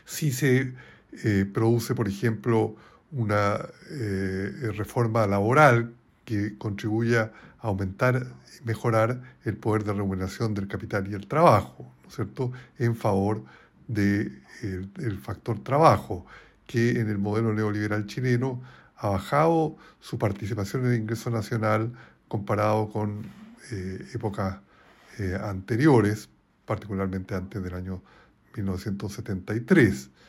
Si se produce, por ejemplo, una reforma laboral que contribuya a aumentar y mejorar el poder de remuneración del capital y el trabajo, ¿no es cierto?, en favor del factor trabajo, que en el modelo neoliberal chileno ha bajado su participación en el ingreso nacional comparado con épocas anteriores, particularmente antes del año 1973.